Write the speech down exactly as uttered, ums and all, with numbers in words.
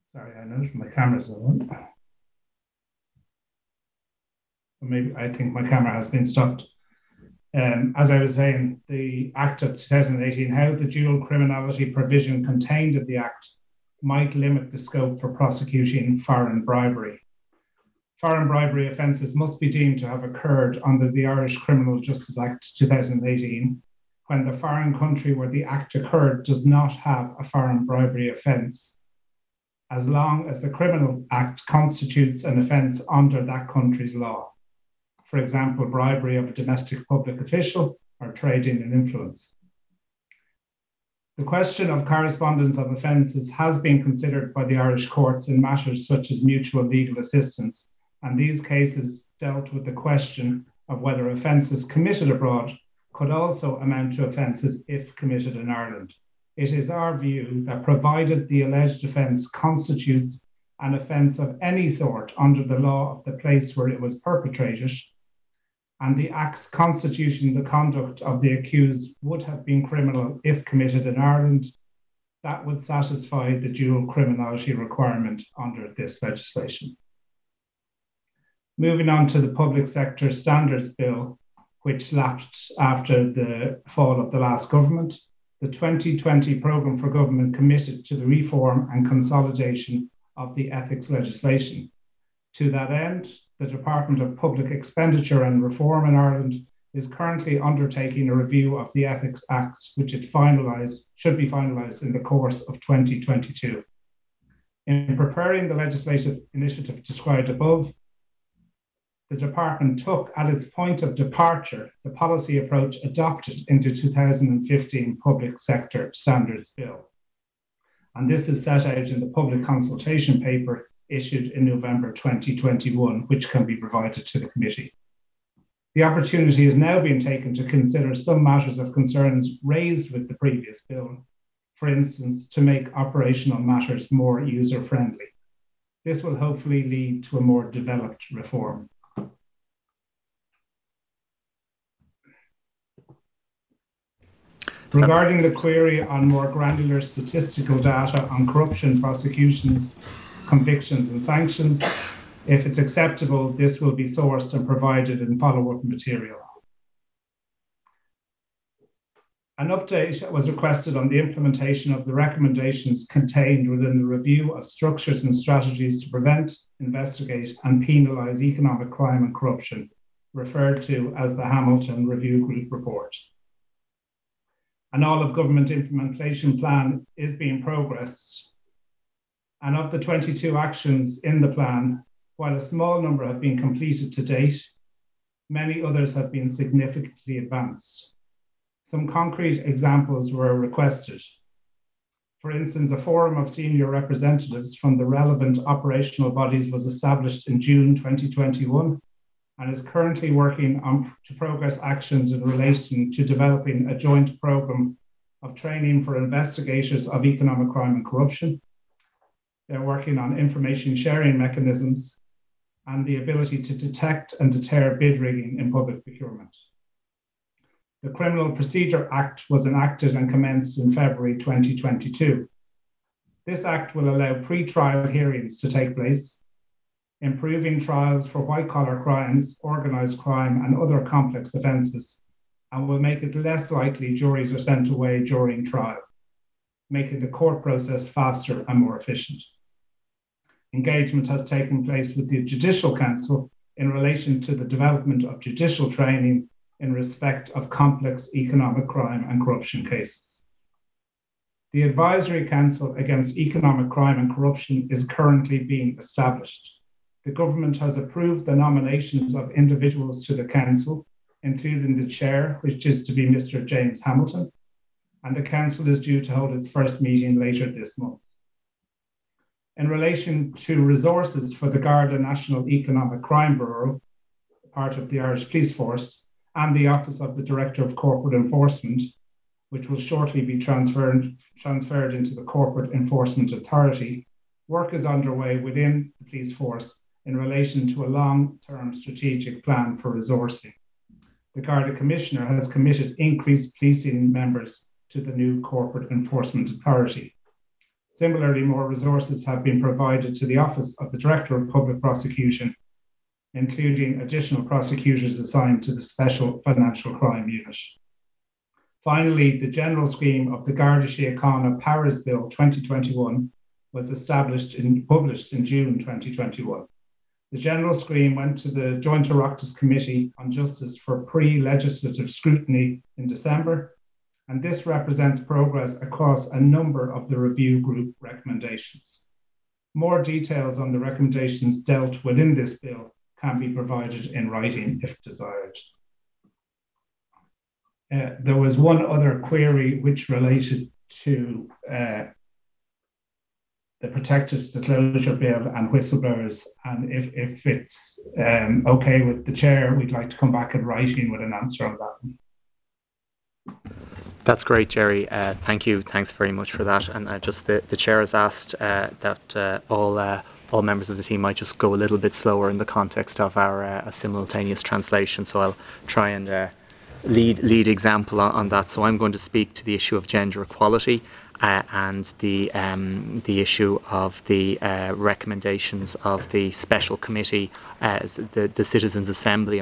Sorry, I know my camera's on. Maybe I think my camera has been stopped. Um, as I was saying, the Act of two thousand eighteen, how the dual criminality provision contained in the Act might limit the scope for prosecuting foreign bribery. Foreign bribery offences must be deemed to have occurred under the Irish Criminal Justice Act two thousand eighteen when the foreign country where the act occurred does not have a foreign bribery offence, as long as the criminal act constitutes an offence under that country's law. For example, bribery of a domestic public official or trading in influence. The question of correspondence of offences has been considered by the Irish courts in matters such as mutual legal assistance, and these cases dealt with the question of whether offences committed abroad could also amount to offences if committed in Ireland. It is our view that provided the alleged offence constitutes an offence of any sort under the law of the place where it was perpetrated, and the acts constituting the conduct of the accused would have been criminal if committed in Ireland, that would satisfy the dual criminality requirement under this legislation. Moving on to the Public Sector Standards Bill, which lapsed after the fall of the last government, the twenty twenty Programme for Government committed to the reform and consolidation of the ethics legislation. To that end, the Department of Public Expenditure and Reform in Ireland is currently undertaking a review of the Ethics Act, which it finalised, should be finalised in the course of twenty twenty-two. In preparing the legislative initiative described above, the department took at its point of departure the policy approach adopted in the two thousand fifteen Public Sector Standards Bill. And this is set out in the public consultation paper issued in November twenty twenty-one, which can be provided to the committee. The opportunity is now being taken to consider some matters of concerns raised with the previous bill, for instance, to make operational matters more user-friendly. This will hopefully lead to a more developed reform. Regarding the query on more granular statistical data on corruption, prosecutions, convictions and sanctions, if it's acceptable, this will be sourced and provided in follow-up material. An update was requested on the implementation of the recommendations contained within the review of structures and strategies to prevent, investigate and penalise economic crime and corruption, referred to as the Hamilton Review Group report. An all-of-government implementation plan is being progressed, and of the twenty-two actions in the plan, while a small number have been completed to date, many others have been significantly advanced. Some concrete examples were requested. For instance, a forum of senior representatives from the relevant operational bodies was established in June twenty twenty-one and is currently working on to progress actions in relation to developing a joint programme of training for investigators of economic crime and corruption. They're working on information sharing mechanisms and the ability to detect and deter bid rigging in public procurement. The Criminal Procedure Act was enacted and commenced in February twenty twenty-two. This act will allow pre-trial hearings to take place, improving trials for white-collar crimes, organised crime and other complex offences, and will make it less likely juries are sent away during trial, making the court process faster and more efficient. Engagement has taken place with the Judicial Council in relation to the development of judicial training in respect of complex economic crime and corruption cases. The Advisory Council Against Economic Crime and Corruption is currently being established. The government has approved the nominations of individuals to the council, including the chair, which is to be Mister James Hamilton, and the council is due to hold its first meeting later this month. In relation to resources for the Garda National Economic Crime Bureau, part of the Irish Police Force, and the Office of the Director of Corporate Enforcement, which will shortly be transferred, transferred into the Corporate Enforcement Authority, work is underway within the police force in relation to a long-term strategic plan for resourcing. The Garda Commissioner has committed increased policing members to the new Corporate Enforcement Authority. Similarly, more resources have been provided to the Office of the Director of Public Prosecution, including additional prosecutors assigned to the Special Financial Crime Unit. Finally, the general scheme of the Garda Síochána Powers Bill twenty twenty-one was established and published in June twenty twenty-one. The general scheme went to the Joint Oireachtas Committee on Justice for pre-legislative scrutiny in December, and this represents progress across a number of the review group recommendations. More details on the recommendations dealt within this bill can be provided in writing if desired. Uh, there was one other query which related to uh, the Protected Disclosure Bill and whistleblowers, and if, if it's um, okay with the chair, we'd like to come back in writing with an answer on that one. That's great, Jerry. Uh, thank you. Thanks very much for that. And uh, just the, the chair has asked uh, that uh, all uh, all members of the team might just go a little bit slower in the context of our uh, simultaneous translation. So I'll try and uh, lead lead example on, on that. So I'm going to speak to the issue of gender equality uh, and the um, the issue of the uh, recommendations of the special committee, uh, the the Citizens Assembly